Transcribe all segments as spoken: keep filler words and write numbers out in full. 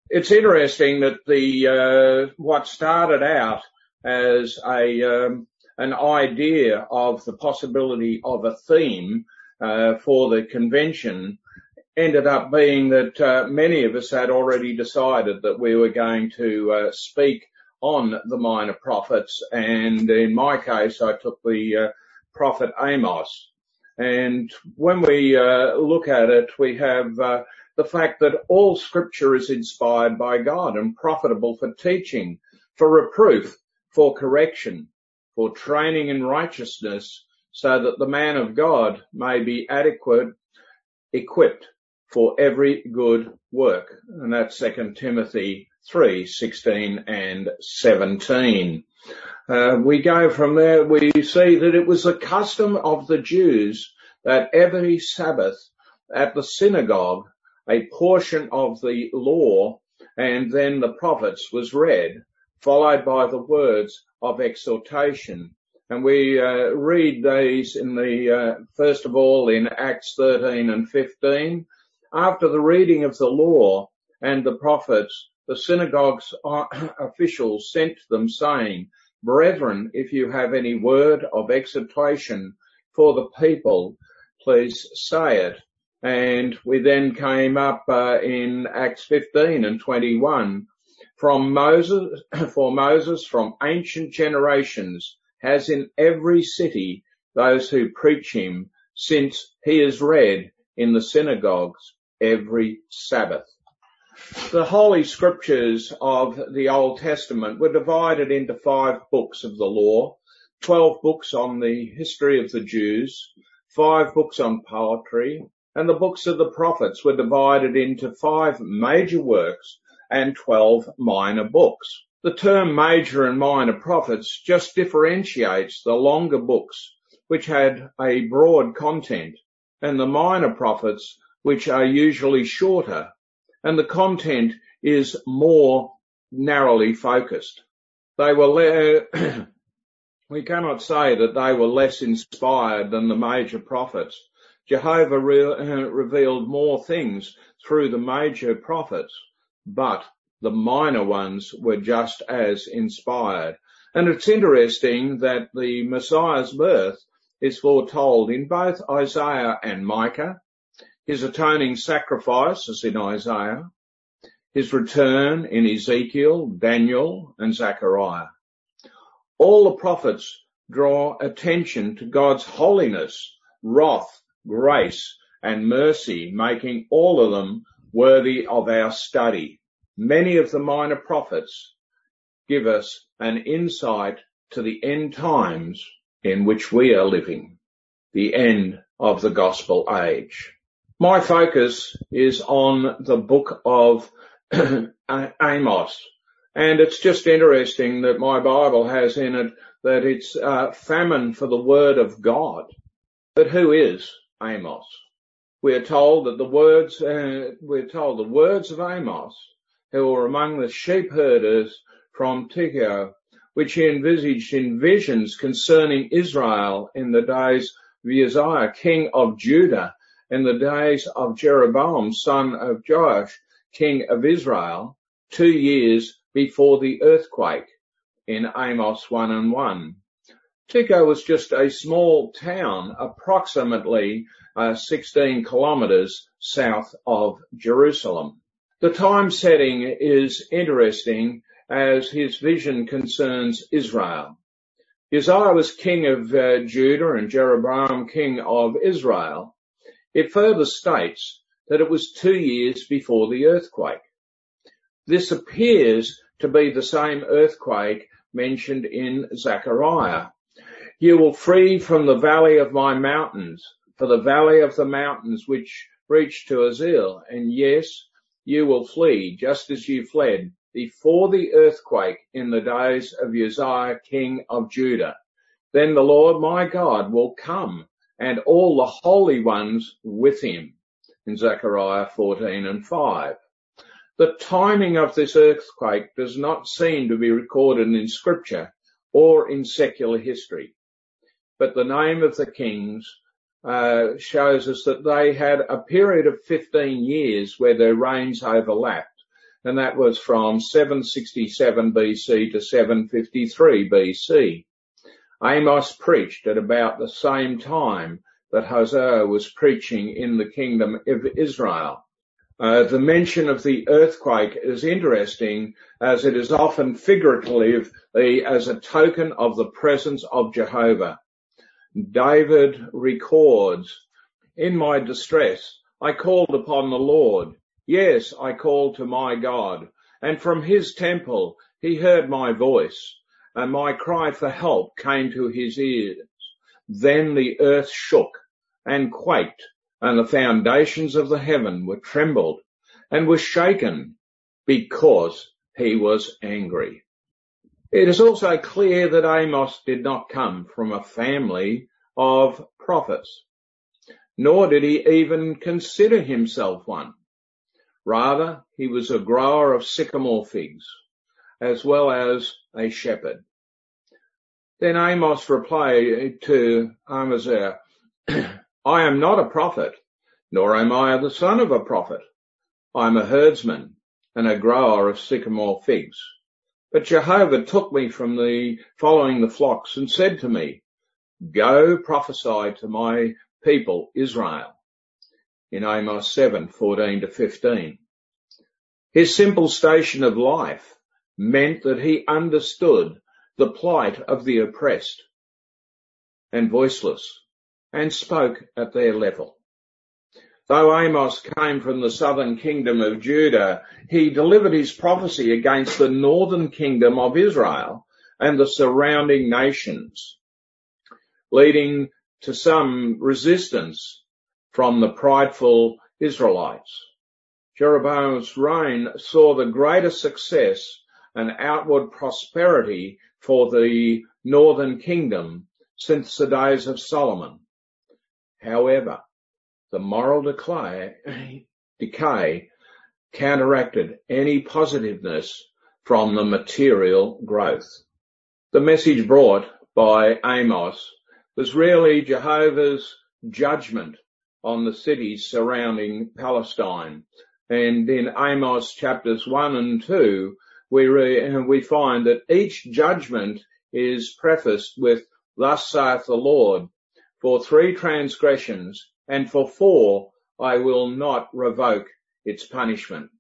It's interesting that the uh, what started out as a um, an idea of the possibility of a theme uh, for the convention ended up being that uh, many of us had already decided that we were going to uh, speak on the minor prophets, and in my case I took the uh, prophet Amos. And when we uh, look at it, we have uh, the fact that all scripture is inspired by God and profitable for teaching, for reproof, for correction, for training in righteousness, so that the man of God may be adequate, equipped for every good work. And that's Second Timothy three, sixteen and seventeen. Uh, we go from there, we see that it was the custom of the Jews that every Sabbath at the synagogue a portion of the law and then the prophets was read, followed by the words of exhortation. And we uh, read these in the, uh, first of all in Acts thirteen and fifteen. After the reading of the law and the prophets, the synagogue's officials sent them saying, "Brethren, if you have any word of exhortation for the people, please say it." And we then came up uh, in Acts fifteen and twenty-one. From Moses, for Moses from ancient generations has in every city those who preach him, since he is read in the synagogues every Sabbath. The Holy Scriptures of the Old Testament were divided into five books of the law, twelve books on the history of the Jews, five books on poetry, and the books of the prophets were divided into five major works and twelve minor books. The term major and minor prophets just differentiates the longer books, which had a broad content, and the minor prophets, which are usually shorter, and the content is more narrowly focused. They were le- we cannot say that they were less inspired than the major prophets. Jehovah re- uh, revealed more things through the major prophets, but the minor ones were just as inspired. And it's interesting that the Messiah's birth is foretold in both Isaiah and Micah, his atoning sacrifice is in Isaiah, his return in Ezekiel, Daniel, and Zechariah. All the prophets draw attention to God's holiness, wrath, grace, and mercy, making all of them worthy of our study. Many of the minor prophets give us an insight to the end times in which we are living, the end of the gospel age. My focus is on the book of Amos, and it's just interesting that my Bible has in it that it's uh, famine for the word of God. But who is Amos? We are told that the words, uh, we're told the words of Amos, who were among the sheep herders from Tekoa, which he envisaged in visions concerning Israel in the days of Uzziah, king of Judah, in the days of Jeroboam, son of Joash, king of Israel, two years before the earthquake, in Amos one and one. Tekoa was just a small town, approximately uh, sixteen kilometres south of Jerusalem. The time setting is interesting as his vision concerns Israel. Uzziah was king of uh, Judah and Jeroboam king of Israel. It further states that it was two years before the earthquake. This appears to be the same earthquake mentioned in Zechariah. You will flee from the valley of my mountains, for the valley of the mountains which reach to Azil, and yes, you will flee just as you fled before the earthquake in the days of Uzziah, king of Judah. Then the Lord my God will come, and all the holy ones with him, in Zechariah fourteen and five. The timing of this earthquake does not seem to be recorded in Scripture or in secular history, but the name of the kings uh, shows us that they had a period of fifteen years where their reigns overlapped, and that was from seven sixty-seven B C to seven fifty-three B C. Amos preached at about the same time that Hosea was preaching in the kingdom of Israel. Uh, the mention of the earthquake is interesting, as it is often figuratively as a token of the presence of Jehovah. David records, "In my distress, I called upon the Lord. Yes, I called to my God, and from his temple he heard my voice, and my cry for help came to his ears. Then the earth shook and quaked, and the foundations of the heaven were trembled and were shaken, because he was angry." It is also clear that Amos did not come from a family of prophets, nor did he even consider himself one. Rather, he was a grower of sycamore figs, as well as a shepherd. Then Amos replied to Amaziah, "I am not a prophet, nor am I the son of a prophet. I am a herdsman and a grower of sycamore figs. But Jehovah took me from the following the flocks and said to me, 'Go prophesy to my people Israel,'" in Amos seven fourteen to fifteen. His simple station of life meant that he understood the plight of the oppressed and voiceless, and spoke at their level. Though Amos came from the southern kingdom of Judah, he delivered his prophecy against the northern kingdom of Israel and the surrounding nations, leading to some resistance from the prideful Israelites. Jeroboam's reign saw the greatest success and outward prosperity for the northern kingdom since the days of Solomon. However, the moral decay, decay counteracted any positiveness from the material growth. The message brought by Amos was really Jehovah's judgment on the cities surrounding Palestine. And in Amos chapters one and two, we, re, we find that each judgment is prefaced with, "Thus saith the Lord, for three transgressions, and for four I will not revoke its punishment."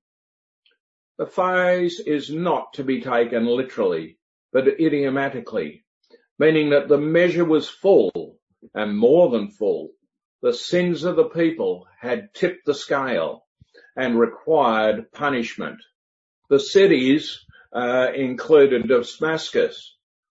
The phrase is not to be taken literally, but idiomatically, meaning that the measure was full, and more than full. The sins of the people had tipped the scale and required punishment. The cities uh, included Damascus,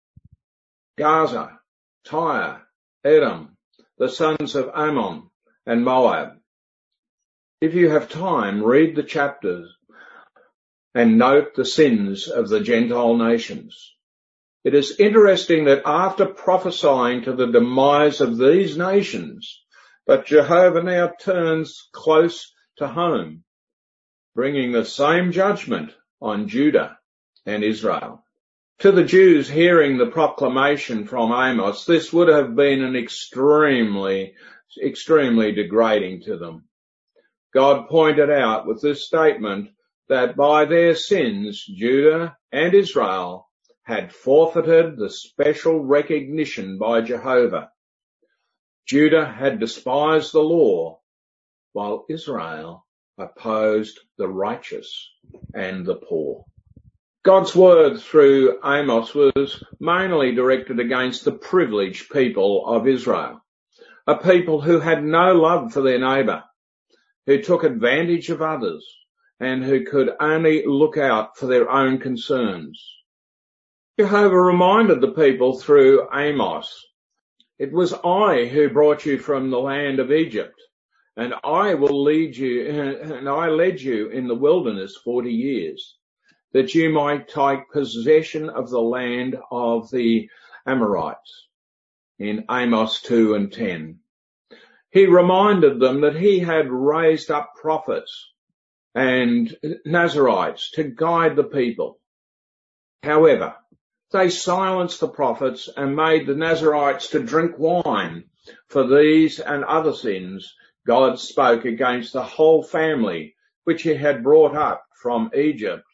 Gaza, Tyre, Edom, the sons of Ammon, and Moab. If you have time, read the chapters and note the sins of the Gentile nations. It is interesting that after prophesying to the demise of these nations, but Jehovah now turns close to home, bringing the same judgment on Judah and Israel. To the Jews hearing the proclamation from Amos, this would have been an extremely, extremely degrading to them. God pointed out with this statement that by their sins, Judah and Israel had forfeited the special recognition by Jehovah. Judah had despised the law, while Israel opposed the righteous and the poor. God's word through Amos was mainly directed against the privileged people of Israel, a people who had no love for their neighbour, who took advantage of others, and who could only look out for their own concerns. Jehovah reminded the people through Amos, "It was I who brought you from the land of Egypt, and I will lead you, and I led you in the wilderness forty years, that you might take possession of the land of the Amorites," in Amos two and ten. He reminded them that he had raised up prophets and Nazarites to guide the people. However, they silenced the prophets and made the Nazarites to drink wine. For these and other sins, God spoke against the whole family which he had brought up from Egypt,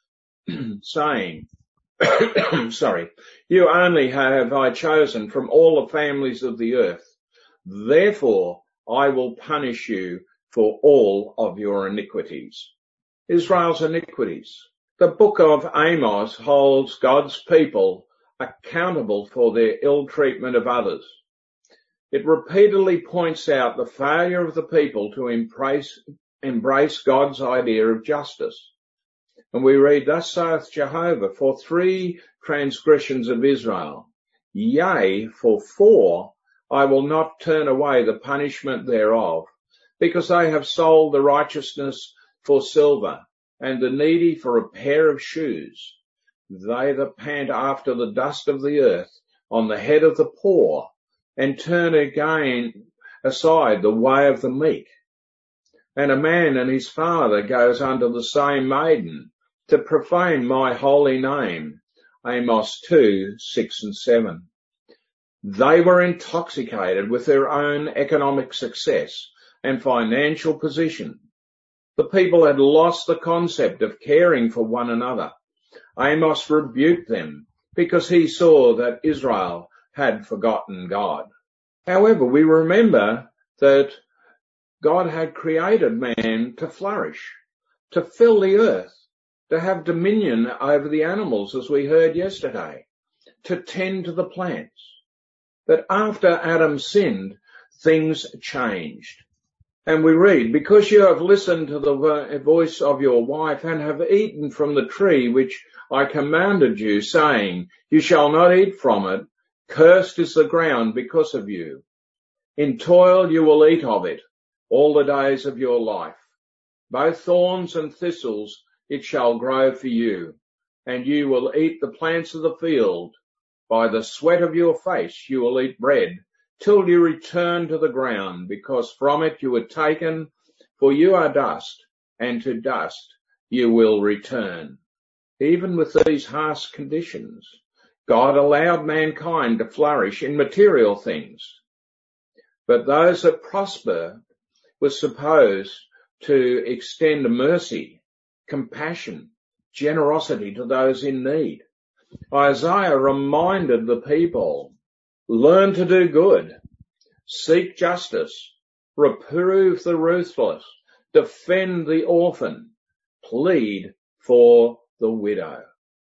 saying, sorry, you only have I chosen from all the families of the earth. Therefore, I will punish you for all of your iniquities. Israel's iniquities. The book of Amos holds God's people accountable for their ill treatment of others. It repeatedly points out the failure of the people to embrace, embrace God's idea of justice. And we read, thus saith Jehovah, for three transgressions of Israel, yea, for four, I will not turn away the punishment thereof, because they have sold the righteousness for silver, and the needy for a pair of shoes. They that pant after the dust of the earth on the head of the poor, and turn again aside the way of the meek. And a man and his father goes unto the same maiden, to profane my holy name. Amos two, six and seven. They were intoxicated with their own economic success and financial position. The people had lost the concept of caring for one another. Amos rebuked them because he saw that Israel had forgotten God. However, we remember that God had created man to flourish, to fill the earth, to have dominion over the animals, as we heard yesterday, to tend to the plants. But after Adam sinned, things changed. And we read, because you have listened to the voice of your wife and have eaten from the tree which I commanded you, saying, you shall not eat from it, cursed is the ground because of you. In toil you will eat of it all the days of your life. Both thorns and thistles it shall grow for you, and you will eat the plants of the field. By the sweat of your face you will eat bread, till you return to the ground, because from it you were taken, for you are dust, and to dust you will return. Even with these harsh conditions, God allowed mankind to flourish in material things. But those that prosper were supposed to extend mercy, compassion, generosity to those in need. Isaiah reminded the people, learn to do good, seek justice, reprove the ruthless, defend the orphan, plead for the widow.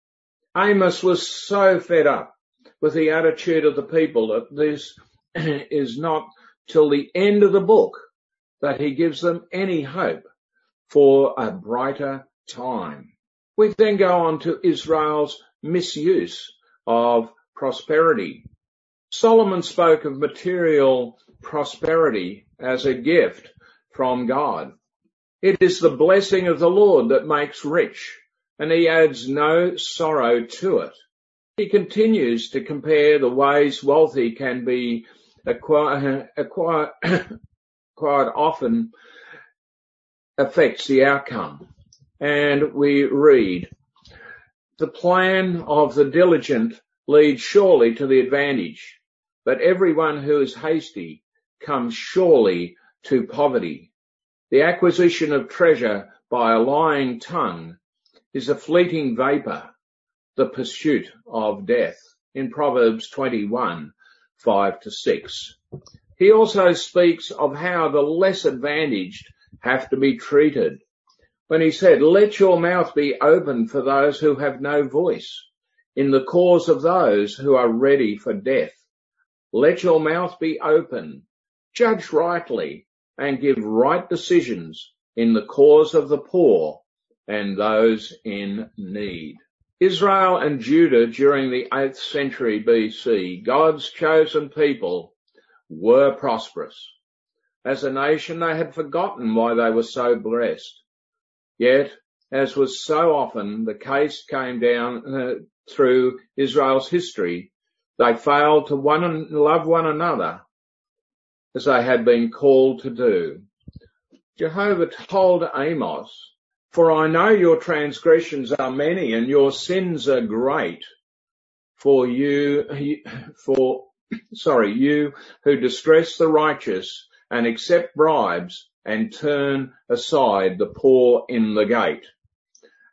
Amos was so fed up with the attitude of the people that this is not till the end of the book that he gives them any hope for a brighter time. We then go on to Israel's misuse of prosperity. Solomon spoke of material prosperity as a gift from God. It is the blessing of the Lord that makes rich, and he adds no sorrow to it. He continues to compare the ways wealthy can be acquired, acquired, quite often affects the outcome. And we read, the plan of the diligent leads surely to the advantage, but everyone who is hasty comes surely to poverty. The acquisition of treasure by a lying tongue is a fleeting vapor, the pursuit of death, in Proverbs twenty-one, five to six. He also speaks of how the less advantaged have to be treated, when he said, let your mouth be open for those who have no voice, in the cause of those who are ready for death. Let your mouth be open, judge rightly, and give right decisions in the cause of the poor and those in need. Israel and Judah during the eighth century B C, God's chosen people, were prosperous. As a nation, they had forgotten why they were so blessed. Yet, as was so often the case came down uh, through Israel's history, they failed to one, love one another as they had been called to do. Jehovah told Amos, for I know your transgressions are many and your sins are great. For you, for, sorry, you who distress the righteous and accept bribes and turn aside the poor in the gate.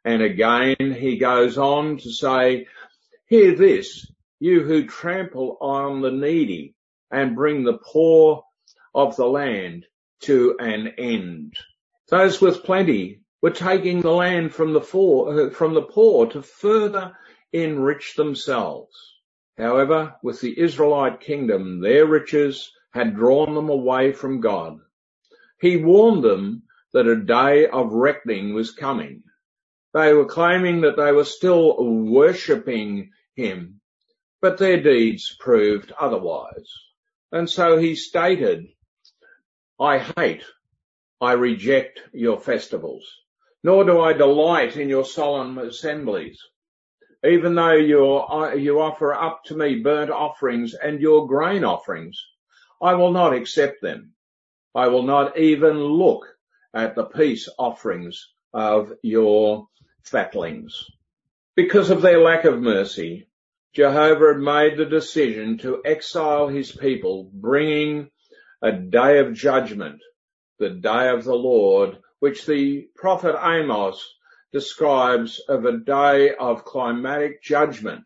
And again he goes on to say, hear this, you who trample on the needy and bring the poor of the land to an end. Those with plenty were taking the land from the, poor, from the poor to further enrich themselves. However, with the Israelite kingdom, their riches had drawn them away from God. He warned them that a day of reckoning was coming. They were claiming that they were still worshipping him, but their deeds proved otherwise. And so he stated, I hate, I reject your festivals, nor do I delight in your solemn assemblies. Even though you're, you offer up to me burnt offerings and your grain offerings, I will not accept them. I will not even look at the peace offerings of your fatlings. Because of their lack of mercy, Jehovah had made the decision to exile his people, bringing a day of judgment, the day of the Lord, which the prophet Amos describes of a day of climatic judgment.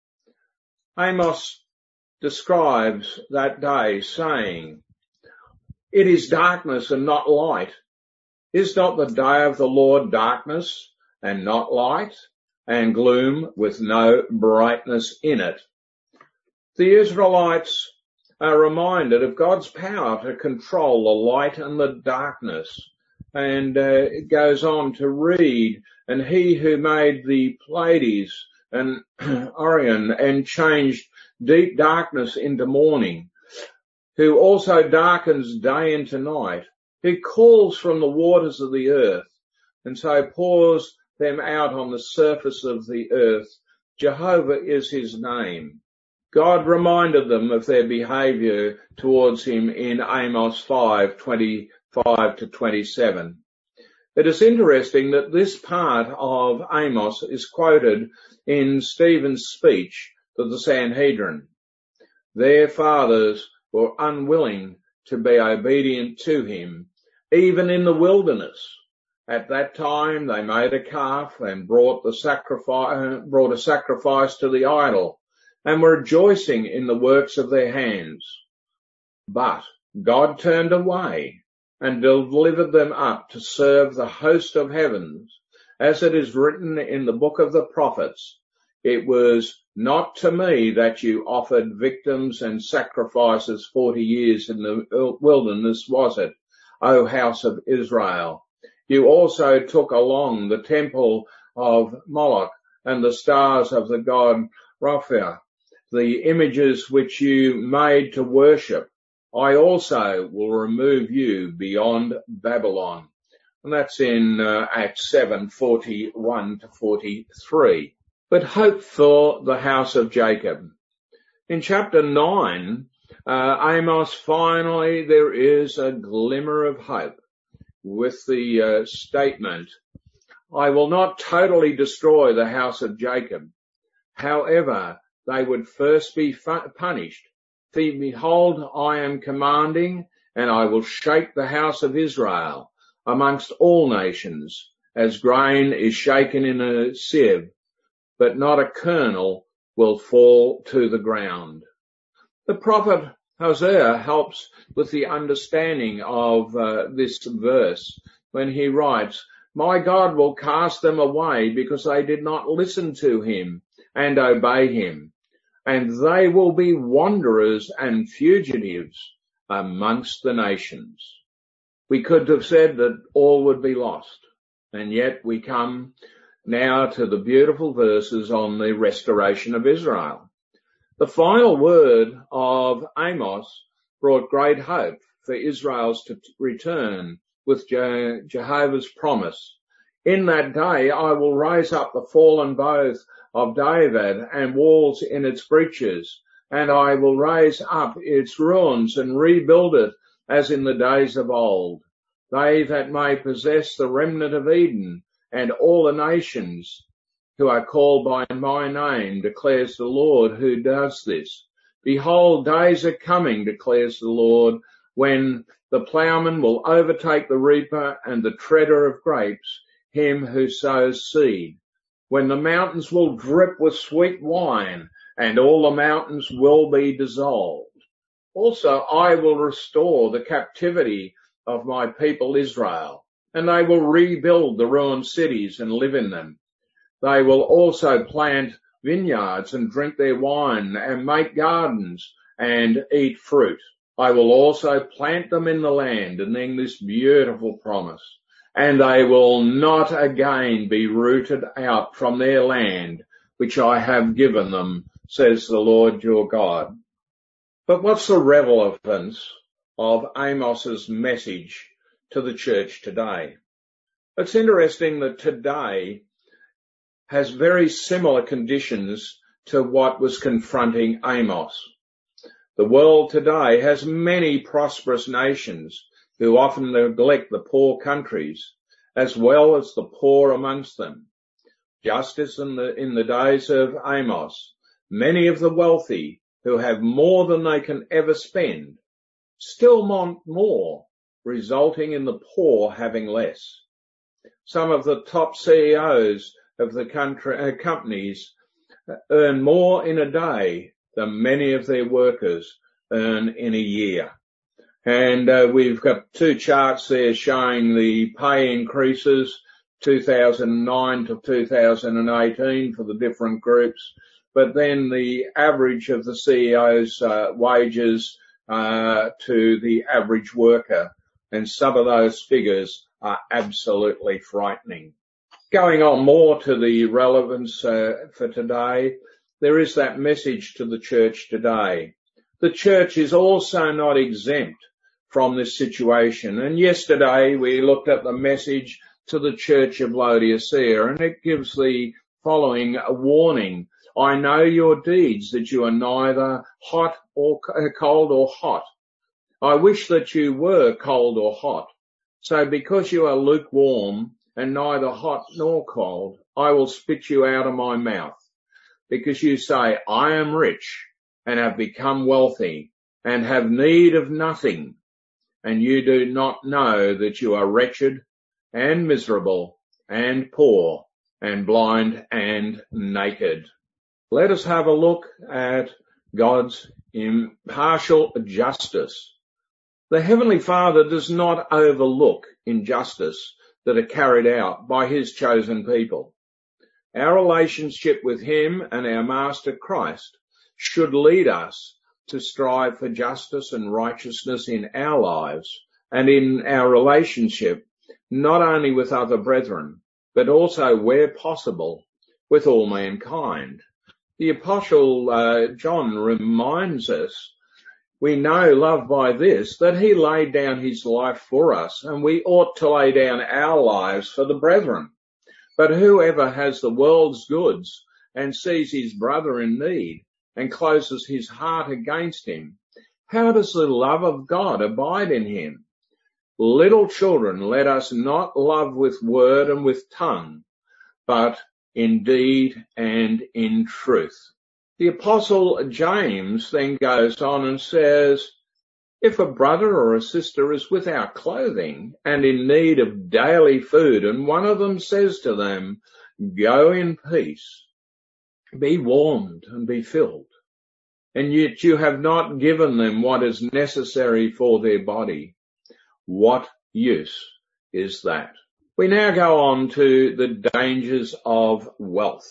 Amos describes that day saying, it is darkness and not light. Is not the day of the Lord darkness and not light, and gloom with no brightness in it? The Israelites are reminded of God's power to control the light and the darkness. And uh, it goes on to read, and he who made the Pleiades and Orion and changed deep darkness into morning, who also darkens day into night, who calls from the waters of the earth, and so pours them out on the surface of the earth. Jehovah is his name. God reminded them of their behavior towards him in Amos five, twenty-five to twenty-seven. It is interesting that this part of Amos is quoted in Stephen's speech to the Sanhedrin. Their fathers were unwilling to be obedient to him, even in the wilderness. At that time, they made a calf and brought the sacrifice, brought a sacrifice to the idol, and were rejoicing in the works of their hands. But God turned away and delivered them up to serve the host of heavens. As it is written in the book of the prophets, it was not to me that you offered victims and sacrifices forty years in the wilderness, was it, O house of Israel? You also took along the temple of Moloch and the stars of the god Rapha, the images which you made to worship. I also will remove you beyond Babylon. And that's in uh, Acts seven, forty-one to forty-three. But hope for the house of Jacob. In chapter nine, uh, Amos, finally there is a glimmer of hope with the uh, statement, I will not totally destroy the house of Jacob. However, they would first be fu- punished. Behold, I am commanding, and I will shake the house of Israel amongst all nations, as grain is shaken in a sieve, but not a kernel will fall to the ground. The prophet Hosea helps with the understanding of uh, this verse when he writes, my God will cast them away because they did not listen to him and obey him, and they will be wanderers and fugitives amongst the nations. We could have said that all would be lost, and yet we come now to the beautiful verses on the restoration of Israel. The final word of Amos brought great hope for Israel's to return with Je- Jehovah's promise. In that day I will raise up the fallen bows of David and walls in its breaches, and I will raise up its ruins and rebuild it as in the days of old. They that may possess the remnant of Eden and all the nations who are called by my name, declares the Lord who does this. Behold, days are coming, declares the Lord, when the plowman will overtake the reaper and the treader of grapes. him who sows seed, when the mountains will drip with sweet wine, and all the mountains will be dissolved. Also I will restore the captivity of my people Israel, and they will rebuild the ruined cities and live in them. They will also plant vineyards and drink their wine, and make gardens and eat fruit. I will also plant them in the land, and then this beautiful promise, and they will not again be rooted out from their land, which I have given them, says the Lord your God. But what's the relevance of Amos's message to the church today? It's interesting that today has very similar conditions to what was confronting Amos. The world today has many prosperous nations who often neglect the poor countries, as well as the poor amongst them. Just as in the, in the days of Amos, many of the wealthy who have more than they can ever spend still want more, resulting in the poor having less. Some of the top C E Os of the country, uh, companies earn more in a day than many of their workers earn in a year. And uh, we've got two charts there showing the pay increases two thousand nine to two thousand eighteen for the different groups, but then the average of the C E O's uh, wages uh, to the average worker, and some of those figures are absolutely frightening. Going on more to the relevance uh, for today, there is that message to the church today. The church is also not exempt from this situation. And yesterday we looked at the message to the church of Laodicea, and it gives the following a warning. I know your deeds, that you are neither hot or cold or hot. I wish that you were cold or hot. So because you are lukewarm and neither hot nor cold, I will spit you out of my mouth. Because you say, I am rich and have become wealthy and have need of nothing, and you do not know that you are wretched and miserable and poor and blind and naked. Let us have a look at God's impartial justice. The Heavenly Father does not overlook injustice that are carried out by his chosen people. Our relationship with him and our Master Christ should lead us to strive for justice and righteousness in our lives and in our relationship, not only with other brethren, but also, where possible, with all mankind. The Apostle uh, John reminds us, we know love by this, that he laid down his life for us, and we ought to lay down our lives for the brethren. But whoever has the world's goods and sees his brother in need and closes his heart against him, how does the love of God abide in him? Little children, let us not love with word and with tongue, but in deed and in truth. The Apostle James then goes on and says, if a brother or a sister is without clothing and in need of daily food, and one of them says to them, go in peace, be warmed and be filled, and yet you have not given them what is necessary for their body, what use is that? We now go on to the dangers of wealth.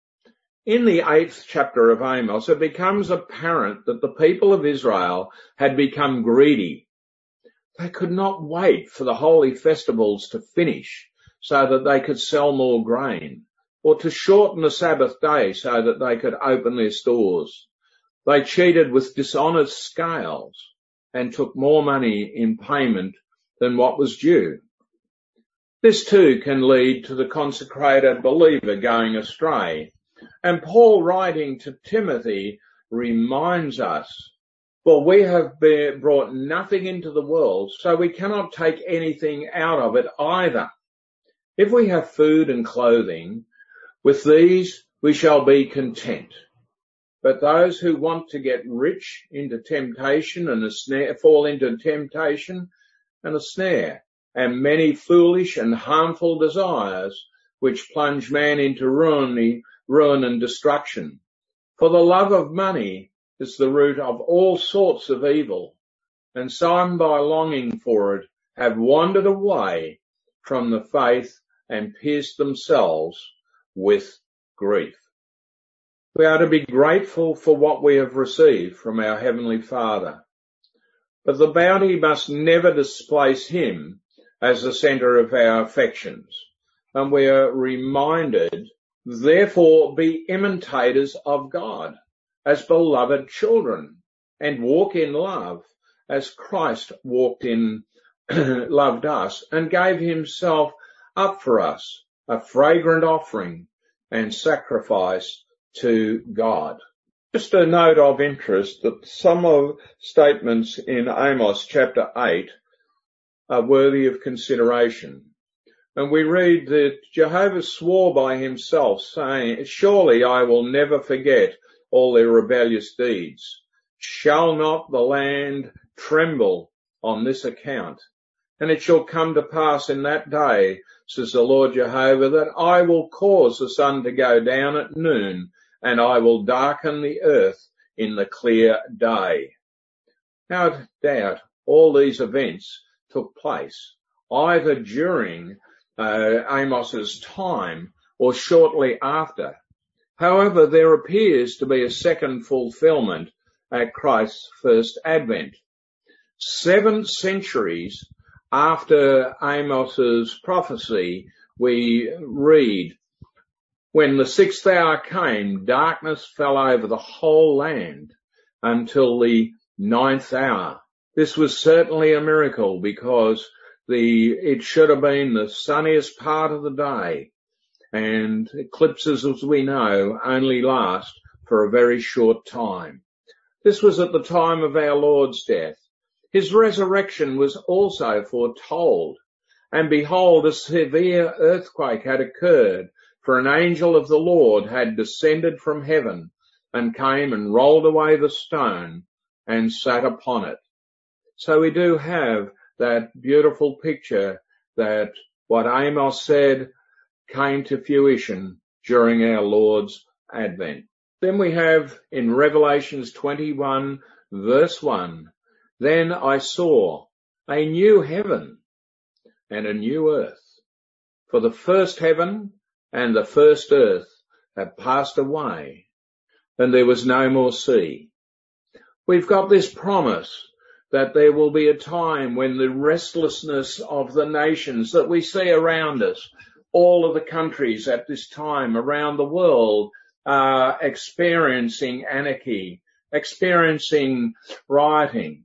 In the eighth chapter of Amos, it becomes apparent that the people of Israel had become greedy. They could not wait for the holy festivals to finish so that they could sell more grain, or to shorten the Sabbath day so that they could open their stores. They cheated with dishonest scales and took more money in payment than what was due. This too can lead to the consecrated believer going astray. And Paul, writing to Timothy, reminds us, for we have brought nothing into the world, so we cannot take anything out of it either. If we have food and clothing, with these we shall be content. But those who want to get rich into temptation and a snare, fall into temptation and a snare, and many foolish and harmful desires which plunge man into ruin, ruin and destruction. For the love of money is the root of all sorts of evil, and some by longing for it have wandered away from the faith and pierced themselves with grief. We are to be grateful for what we have received from our Heavenly Father, but the bounty must never displace Him as the centre of our affections, and we are reminded, therefore, be imitators of God as beloved children, and walk in love as Christ walked in, loved us, and gave Himself up for us, a fragrant offering and sacrifice to God. Just a note of interest that some of statements in Amos chapter eight are worthy of consideration. And we read that Jehovah swore by Himself, saying, surely I will never forget all their rebellious deeds. Shall not the land tremble on this account? And it shall come to pass in that day, says the Lord Jehovah, that I will cause the sun to go down at noon, and I will darken the earth in the clear day. No doubt all these events took place either during uh, Amos's time or shortly after. However, there appears to be a second fulfillment at Christ's first advent. Seven centuries after Amos's prophecy, we read, when the sixth hour came, darkness fell over the whole land until the ninth hour. This was certainly a miracle, because the it should have been the sunniest part of the day, and eclipses, as we know, only last for a very short time. This was at the time of our Lord's death. His resurrection was also foretold, and behold, a severe earthquake had occurred, for an angel of the Lord had descended from heaven and came and rolled away the stone and sat upon it. So we do have that beautiful picture that what Amos said came to fruition during our Lord's advent. Then we have in Revelations twenty-one verse one, then I saw a new heaven and a new earth, for the first heaven and the first earth have passed away, and there was no more sea. We've got this promise that there will be a time when the restlessness of the nations that we see around us, all of the countries at this time around the world are experiencing anarchy, experiencing rioting.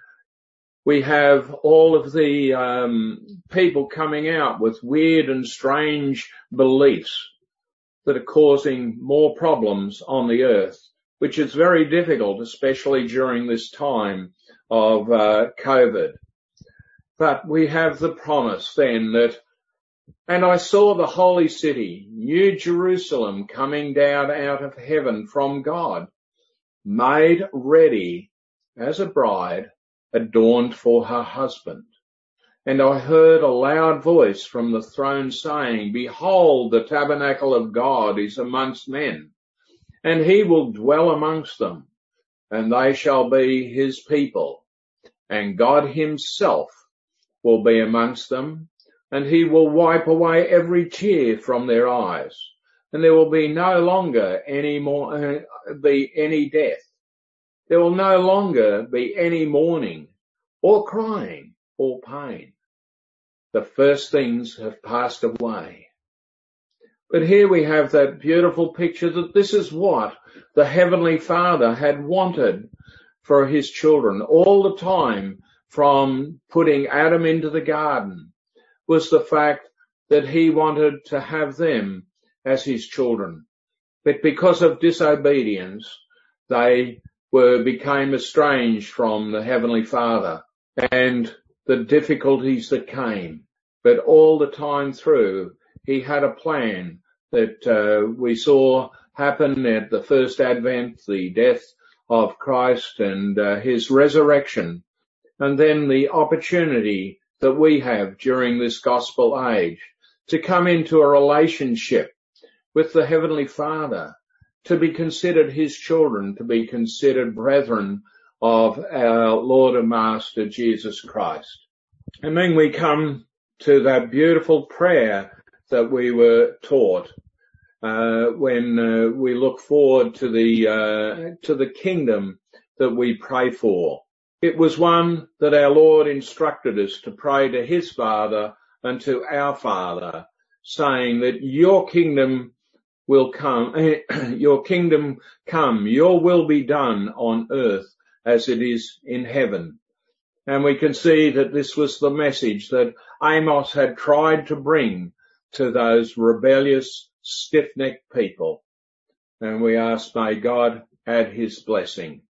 We have all of the um, people coming out with weird and strange beliefs that are causing more problems on the earth, which is very difficult, especially during this time of uh, COVID. But we have the promise then that, and I saw the holy city, New Jerusalem, coming down out of heaven from God, made ready as a bride, adorned for her husband. And I heard a loud voice from the throne saying, behold, the tabernacle of God is amongst men, and He will dwell amongst them, and they shall be His people, and God Himself will be amongst them, and He will wipe away every tear from their eyes, and there will be no longer any more uh, be any death. There will no longer be any mourning, or crying, or pain. The first things have passed away. But here we have that beautiful picture that this is what the Heavenly Father had wanted for His children all the time from putting Adam into the garden, was the fact that He wanted to have them as His children. But because of disobedience, they were became estranged from the Heavenly Father and the difficulties that came. But all the time through, He had a plan that uh, we saw happen at the first advent, the death of Christ and uh, His resurrection, and then the opportunity that we have during this gospel age, to come into a relationship with the Heavenly Father, to be considered his children, to be considered brethren of our Lord and Master Jesus Christ. And then we come to that beautiful prayer that we were taught uh, when uh, we look forward to the uh, to the kingdom that we pray for. It was one that our Lord instructed us to pray to his Father and to our Father, saying that your kingdom will come, your kingdom come, your will be done on earth as it is in heaven. And we can see that this was the message that Amos had tried to bring to those rebellious, stiff-necked people. And we ask, may God add his blessing.